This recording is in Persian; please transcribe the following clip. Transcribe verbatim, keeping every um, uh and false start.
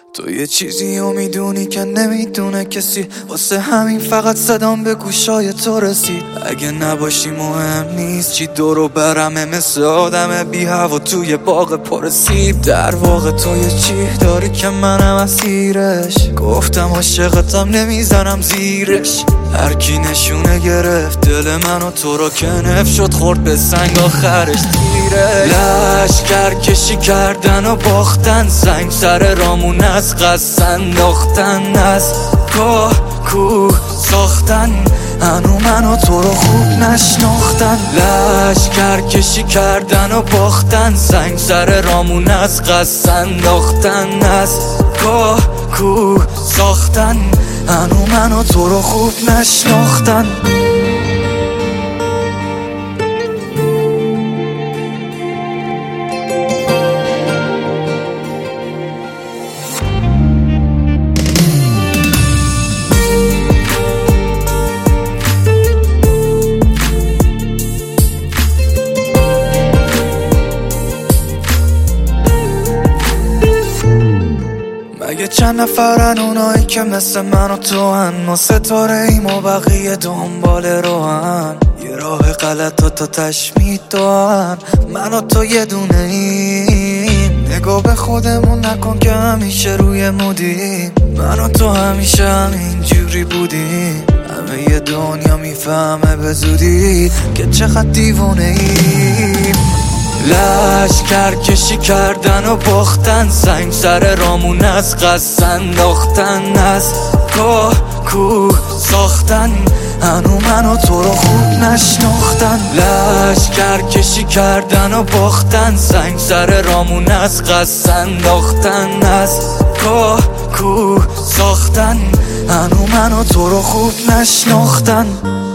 تو یه چیزی رو میدونی که نمیدونه کسی، واسه همین فقط صدام به گوشای تو رسید. اگه نباشی مهم نیست چی دورو برمه، مثل آدم بی هوا توی باغ پر سیب. در واقع تو یه چی داری که منم اسیرش، گفتم عاشقتم نمیزنم زیرش. هر کی نشونه گرفت دل منو، تو رو که نف شد خورد به سنگ آخرش تیره. لشکر کشی کردن و باختن، سنگ سر رامون از قصد انداختن، از گاه کوه ساختن، هنو منو تو رو خوب نشناختن. لشکر کشی کردن و باختن، سنگ سر رامون از قصد انداختن، از گاه کوه ساختن، هنو منو تو رو خوب نشناختن. مگه چند نفرن اونایی که مثل من و تو هن، ما ستاره ایم و بقیه دنبال رو هن. یه راه غلط و تا تشمید دارن، من و تو یه دونه ایم. نگاه به خودمون نکن که همیشه روی مودیم، من و تو همیشه همین جوری بودیم. همه یه دنیا میفهمه به زودی که چقدر دیوونه ایم. لشکر کشی کردن و باختن، سنگ سر رامون از قصد انداختن، از گاه کوه ساختن، هنو منو تو رو خوب نشناختن. لشکر کشی کردن و باختن، سنگ سر رامون از قصد انداختن، از گاه کوه ساختن، هنو منو تو رو خوب نشناختن.